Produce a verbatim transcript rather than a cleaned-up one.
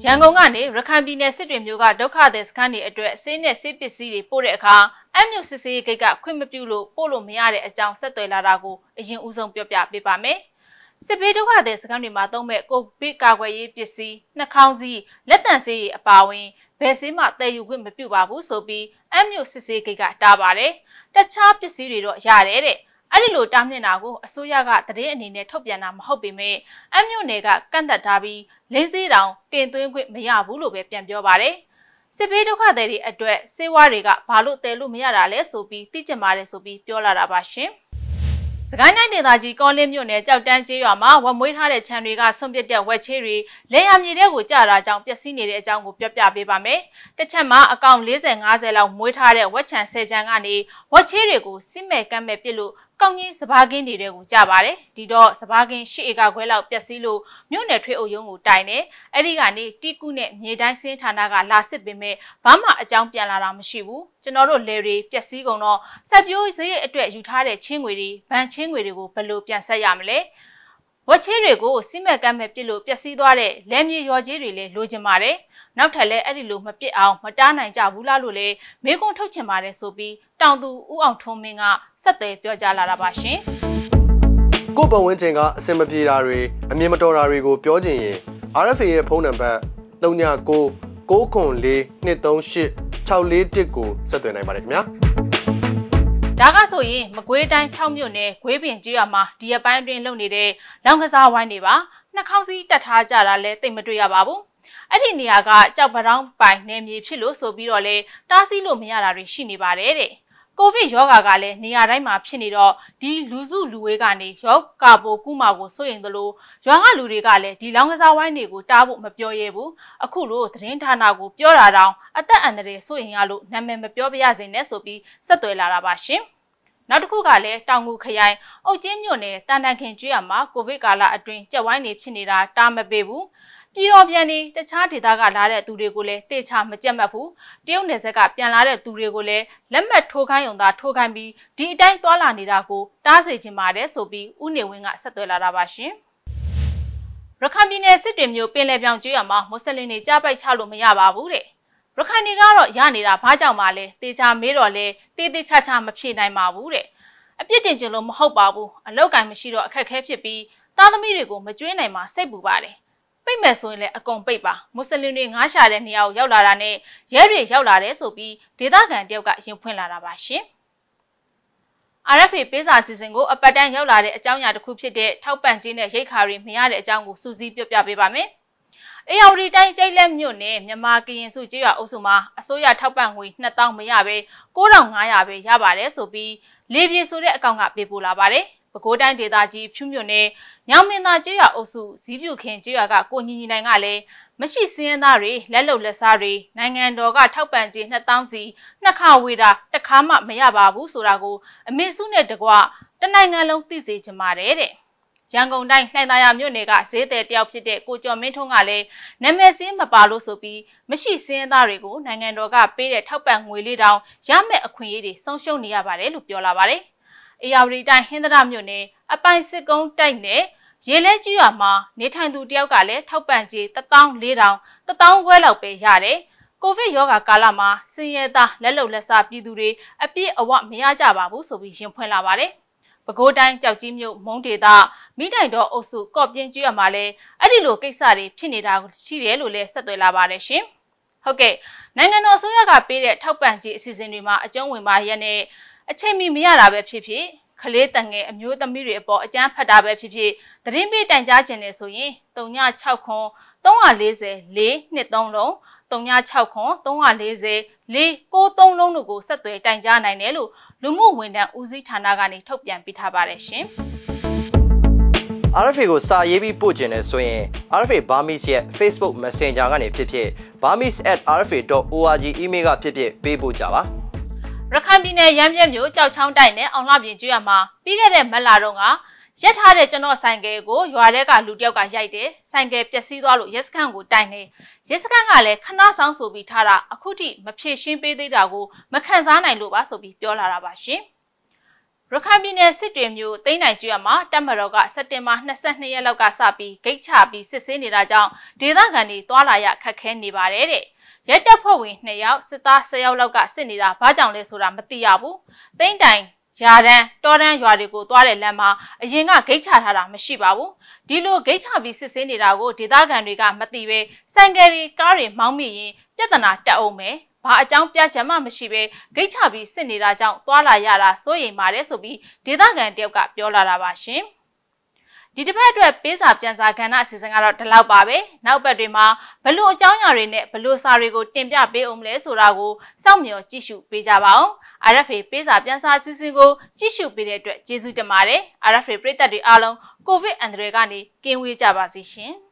န်ကုန်ကနေရခိုင်ပြည်နယ်စစ်တွေမျိုးကဒုက္ခသည်စခန်းတွေအတွက်ဆေးနဲ့ဆေးပစ္စည်းတွေပို့တဲ့အခါအမ်မြို့စစ်ဆေးဂိတ်ကခွင့်မပြုလို့ပို့လို့မရတဲ့အကြောင်းဆက်သွယ်လာတာကိုအရင်ဦးဆုံးပြောပြပေးပါမယ်။စစ်ဘေးဒုက္ခသည်စခန်းတွေမှာသုံးမဲ့ကိုဗစ်ကာကွယ်ရေးပစ္စည်းနှာခေါင်းစည်းလက်တန့်ဆေးတွေအပါအဝင်ဘယ်ဆေးမှတည်ယူခွင့်မပြုပါဘူးဆိုပြီးအမ်မြို့စစ်ဆေးဂိတ်ကတားပါတယ်။တခြားပစ္စည်းတွေတော့ရတယ်တဲ့။အဲ့ဒီလိုတားမြစ်တာကိုအစိုးရကသတင်းအနေနဲ့ထုတ်ပြန်တာမဟုတ်ပေမဲ့အမ်မြို့နယ်ကကန့်သက်ထားပြီးလင်းစေးတောင်တင်သွင်းခွင့်မရဘူးလို့ပဲပြန်ပြောပါတယ်။စစ်ဘေးဒုက္ခသည်တွေအတွက်စေဝါတွေကဘာလို့တည်လို့မရတာလဲဆိုပြီးသိကျင်ပါတယ်ဆိုပြီးပြောလာတာပါရှင်။စကိုင်းတိုင်းဒေသကြီးကောလင်းမြို့နယ်ကြောက်တန်းကျေးရွာမှာဝက်မွေးထားတဲ့ခြံတွေကဆွန့်ပစ်တဲ့ဝက်ချေးတွေလေယာမြေတဲ့ကိုကျတာကြောင့်ပျက်စီးနေတဲ့အကြောင်းကိုပြောပြပေးပါမယ်။တစ်ချက်မှာအကောင်၄၀ ၅၀လောက်မွေးထားတဲ့ဝက်ခြံ၁၀ခြံကနေဝက်ချေးတွေကိုစစ်မဲ့ကမ်းမဲ့ပစ်လို့ကောင်းကြီးစဘာကင်းနေတဲ့ကိုကြပါတယ်။ဒီတော့စဘာကင်း၈ဧကခွဲလောက်ပျက်စီးလို့မြို့နယ်ထွေအုပ်ရုံးကိုတိုင်တယ်။အဲ့ဒီကနေတီကုနဲ့မြေတိုင်းစင်းဌာနကလာစစ်ပေမဲ့ဘာမှအကြောင်းပြန်လာတာမရှိဘူး။ကျွန်တော်တို့လယ်တွေပျက်စီးကုန်တော့စက်ပြိုးစရိတ်အတွက်ယူထားတဲ့ချင်းငွေတွေဗန်ချင်းငွေတွေကိုဘယ်လိုပြန်ဆက်ရမလဲ။ဝက်ချေးတွေကိုစစ်မဲ့ကမ်းမဲ့ပစ်လို့ပျက်စီးသွားတဲ့လယ်မြေရော်ကြီးတွေလည်းလိုချင်ပါတယ်။နောက်ထပ်လည်းအဲ့ဒီလိုမပစ်အောင်မတားနိုင်ကြဘူးလားလို့လည်းမေးခွန်းထုတ်ချင်ပါတယ်ဆိုပြီးတောင်သူဦးအောင်ထွန်းမင်းကဆက်သွယ်ပြောကြားလာတာပါရှင်။ကိုပတ်ဝန်းကျင်ကအစင်မပြေတာတွေအမြင်မတော်တာတွေကိုပြောချင်ရင် R F A ရဲ့ဖုန်းနံပါတ်၃၉ ၉ခွန်၄ ၂၃၈ ၆၄၁ကိုဆက်သွယ်နိုင်ပါတယ်ခင်ဗျာ။ဒါကဆိုရင်မကွေးတိုင်း၆မြို့နယ်ဂွေးပင်ကျေးရွာမှာဒီရက်ပိုင်းအတွင်းလုပ်နေတဲ့လောင်ကစားဝိုင်းတွေပါနှာခေါင်းစည်းတက်ထားကြတာလည်းသိမတွေ့ရပါဘူး။အဲ့ဒီနေရာကကြောက်ပတောင်းပိုင်နယ်မြေဖြစ်လို့ဆိုပြီးတော့လေတားဆီးလို့မရတာတွေရှိနေပါတယ်တဲ့။ကိုဗစ်ရောဂါကလည်းနေရာတိုင်းမှာဖြစ်နေတော့ဒီလူစုလူဝေးကနေရောဂါပိုးကူးမှာကိုစိုးရိမ်သလိုရွာကလူတွေကလည်းဒီလောင်ကစားဝိုင်းတွေကိုတားဖို့မပြောရဲဘူး။အခုလိုသတင်းဌာနကိုပြောတာတောင်အသက်အန္တရာယ်စိုးရိမ်ရလို့နာမည်မပြောပြရစေနဲ့ဆိုပြီးဆက်သွယ်လာတာပါရှင်။နောက်တစ်ခုကလည်းတောင်ငူခရိုင်အုတ်ကျင်းမြို့နယ်တန်တန်ခင်ကျွော်မှာကိုဗစ်ကာလအတွင်းကြက်ဝိုင်းနေဖြစ်နေတာတားမပေးဘူးပြည်တော်ပြန်နေတခြားဒေသကလာတဲ့သူတွေကိုလည်းတေချာမကြက်မှတ်ဘူးတရုတ်နယ်စပ်ကပြန်လာတဲ့သူတွေကိုလည်းလက်မှတ်ထိုးခိုင်းုံသာထိုးခိုင်းပြီးဒီအတိုင်းသွာလာနေတာကိုတားစေချင်ပါတယ်ဆိုပြီးဦးနေဝင်းကဆက်သွယ်လာတာပါရှင်ရခိုင်ပြည်နယ်စစ်တွေမျိုးပင်လယ်ပြောင်ကျွော်မှာမွတ်စလင်တွေကြားပိုက်ချလို့မရပါဘူးတဲ့ရခိုင်တွေကတော့ရနေတာဘာကြောင့်မှလဲတေချာမေးတော့လဲတေးသေးချာချာမဖြေနိုင်ပါဘူးတဲ့အပြစ်တင်ကြလို့မဟုတ်ပါဘူးအလောက်ကင်မရှိတော့အခက်ခဲဖြစ်ပြီးသားသမီးတွေကိုမကျွေးနိုင်မှစိတ်ပူပါတယ်ပိတ်မယ်ဆိုရင်လည်းအကုန်ပိတ်ပါမွတ်စလင်တွေငားရှာတဲ့နေရာကိုရောက်လာတာနဲ့ရဲတွေရောက်လာတယ်ဆိုပြီးဒေသခံတယောက်ကရင်ဖွင့်လာတာပါရှင် R F A ပေးစာစီစဉ်ကိုအပတ်တန်းရောက်လာတဲ့အကြောင်းအရာတစ်ခုဖြစ်တဲ့ထောက်ပံ့ခြင်းနဲ့ရိတ်ခါတွေမရတဲ့အကြောင်းကိုစူးစီးပြပြပေးပါမယ်အေယာဝတီတိုင်းကျိုက်လက်မြို့နယ်မြန်မာကရင်စုကျေးရွာအုပ်စုမှာအစိုးရထောက်ပံ့ငွေနှစ်သောင်းမရပဲကိုးထောင်ငါးရာပဲရပါတယ်ဆိုပြီးလေပြေဆိုတဲ့အကောင့်ကပေးပို့လာပါတယ်။ပဲခူးတိုင်းဒေသကြီးဖြူးမြို့နယ်ညောင်မင်းသားကျေးရွာအုပ်စုဇီးပြူခင်ကျေးရွာကကိုညီညီနိုင်ကလည်းမရှိစင်းရဲသားတွေလက်လုံလက်စားတွေနိုင်ငံတော်ကထောက်ပံ့ခြင်းနှစ်သောင်းစီနှစ်ခါဝေတာတစ်ခါမှမရပါဘူးဆိုတာကိုအမေစုနဲ့တကွတနိုင်ငံလုံးသိစေချင်ပါတယ်တဲ့။ရန်ကုန်တိုင်းနှိုင်သာယာမြို့နယ်ကဈေးသည်တယောက်ဖြစ်တဲ့ကိုကျော်မင်းထွန်းကလည်းနာမည်စင်းမပါလို့ဆိုပြီးမရှိစင်းရဲသားတွေကိုနိုင်ငံတော်ကပေးတဲ့ထောက်ပံ့ငွေလေးတောင်ရမယ့်အခွင့်အရေးတွေဆုံးရှုံးနေရပါတယ်လို့ပြောလာပါတယ်။အေယာဝတီတိုင်းဟင်္သာတမြို့နယ်အပိုင်စစ်ကုန်းတိုက်နယ်ရေလဲကြီးရွာမှာနေထိုင်သူတယောက်ကလည်းထောက်ပံ့ကြေးတစ်သောင်းလေးထောင်တစ်သောင်းခွဲလောက်ပဲရတယ်။ကိုဗစ်ရောဂါကာလမှာစင်ရဲသားလက်လုံလက်စားပြည်သူတွေအပြည့်အဝမရကြပါဘူးဆိုပြီးရင်ဖွင့်လာပါတယ်။ပဲခူးတိုင်းကြောက်ကြီးမြို့မုံဒေသမိတိုင်တော်အုပ်စုကော့ပြင်းကျွော်မှာလည်းအဲ့ဒီလိုကိစ္စတွေဖြစ်နေတာရှိတယ်လို့လည်းဆက်သွယ်လာပါတယ်ရှင်။ဟုတ်ကဲ့နိုင်ငံတော်အစိုးရကပေးတဲ့ထောက်ပံ့ကြေးအစီအစဉ်တွေမှာအကျုံးဝင်ပါရက်နဲ့အချိန်မီမရတာပဲဖြစ်ဖြစ်ခလေးတန်ငယ်အမျိုးသမီးတွေအပေါ်အကြမ်းဖက်တာပဲဖြစ်ဖြစ်သတင်းပေးတိုင်ကြားခြင်းနဲ့ဆိုရင်၃ည၆ခွန်၃၄၀ ၄၂၃လုံး၃ည၆ခွန်၃၄၀ ၄၉၃လုံးတို့ကိုဆက်သွယ်တိုင်ကြားနိုင်တယ်လို့လူမှုဝန်ထမ်းဦးစီးဌာနကနေထုတ်ပြန်ပေးထားပါတယ်ရှင်။ R F A ကိုစာရေးပြီးပို့ခြင်းနဲ့ဆိုရင် R F A Burmese ရဲ့ Facebook Messenger ကနေဖြစ်ဖြစ် burmese at r f a dot org email ကဖြစ်ဖြစ်ပေးပို့ကြပါရခိုင်ပြည်နယ်ရမ်းပြဲမြို့ကြောက်ချောင်းတိုက်နဲ့အောင်လှပြင်ကျွော်မှာပြီးခဲ့တဲ့မက်လာတော့ကရက်ထားတဲ့ကျွန်တော်ဆိုင်ကယ်ကိုရွာထဲကလူတယောက်ကရိုက်တယ်ဆိုင်ကယ်ပျက်စီးသွားလို့ရက်စခန်းကိုတိုင်နေရက်စခန်းကလည်းခဏဆောင်ဆိုပြီးထားတာအခုထိမဖြေရှင်းပေးသေးတာကိုမခံစားနိုင်လို့ပါဆိုပြီးပြောလာတာပါရှင်ရခိုင်ပြည်နယ်စစ်တွေမြို့သိန်းနိုင်ကျွော်မှာတပ်မတော်ကစက်တင်ဘာ၂၂ရက်လောက်ကစပြီးဂိတ်ချပြီးစစ်ဆေးနေတာကြောင့်ဒေသခံတွေတွာလာရခက်ခဲနေပါတယ်တဲ့ရဲတပ်ဖွဲ့ဝင်နှစ်ယောက်စစ်သား၁၀ယောက်လောက်ကစစ်နေတာဘာကြောင့်လဲဆိုတာမသိရဘူးသိန်းတိုင်ရာတန်းတောတန်းရွာတွေကိုတွားတဲ့လမ်းမှာအရင်ကဂိတ်ချထားတာမရှိပါဘူးဒီလိုဂိတ်ချပြီးစစ်ဆေးနေတာကိုဒေသခံတွေကမသိပဲဆိုင်ကယ်တွေကားတွေမောင်းမိရင်ပြဿနာတက်အောင်မယ်ဘာအကြောင်းပြချက်မှမရှိပဲဂိတ်ချပြီးစစ်နေတာကြောင့်တွာလာရတာစိုးရိမ်ပါတယ်ဆိုပြီးဒေသခံတယောက်ကပြောလာတာပါရှင်ဒီတစ်ပတ်အတွက်ပေးစာပြန်စာကဏ္ဍအစီအစဉ်ကတော့ဒီလောက်ပါပဲနောက်ပတ်တွေမှာဘလို့အကြောင်းအရာတွေနဲ့ဘလို့စာတွေကိုတင်ပြပေးအောင်လဲဆိုတာကိုစောင့်မျှော်ကြည့်ရှုပေးကြပါအောင် R F A ပေးစာပြန်စာအစီအစဉ်ကိုကြည့်ရှုပေးတဲ့အတွက်ကျေးဇူးတင်ပါတယ် R F A ပရိသတ်တွေအားလုံးကိုဗစ်အန္တရာယ်ကနေကင်းဝေးကြပါစေရှင်